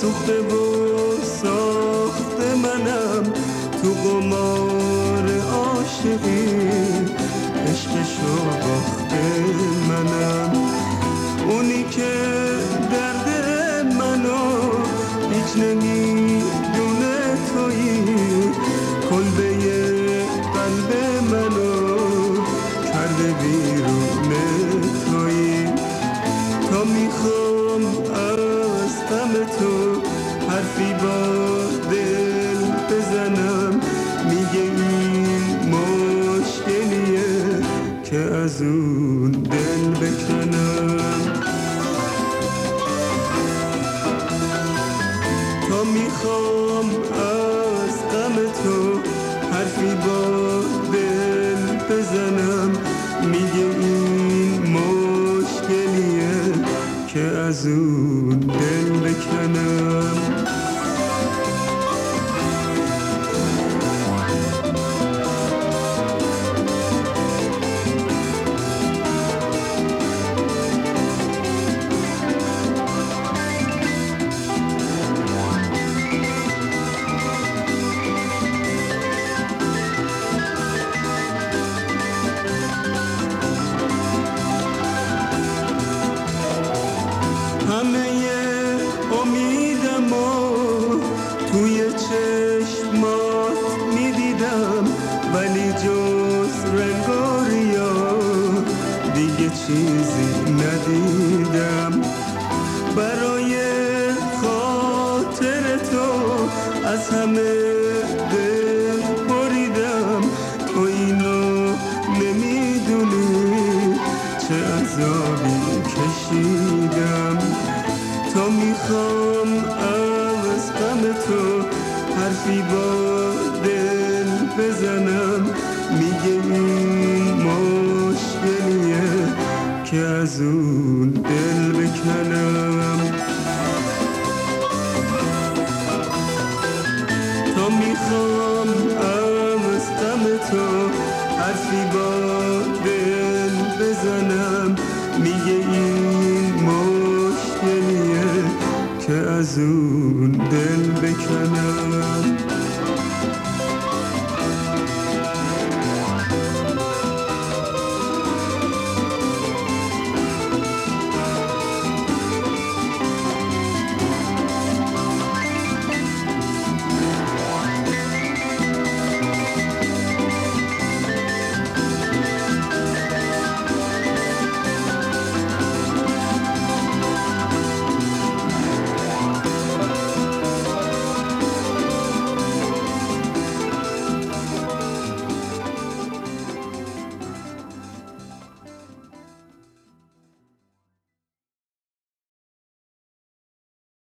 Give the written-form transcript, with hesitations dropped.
سوخته و ساخته منم تو قمار عاشقی، عشقشو باخته منم. اونی که درد منو هیچ نمیدونه تویی، کلبه قلب منو کرده بیرون تویی. تا میخوام از غم تو حرفی با دل بزنم، میگه این مشکلیه که از اون دل بکنم. تا میخوام از غم تو حرفی با دل بزنم، میگه این مشکلیه که از اون دل بکنم. همه امیدمو توی چشمات میدیدم، ولی جز رنگ و ریا دیگه چیزی ندیدم. برای خاطر تو از همه دل بریدم، تو اینو نمیدونی چه عذابی کشیدم. تا میخوام از غم تو حرفی با دل بزنم، میگه این مشکلیه که از اون دل بکنم. تا میخوام از غم تو حرفی با دل بزنم، میگه این مشکلیه که از اون دل بکنم.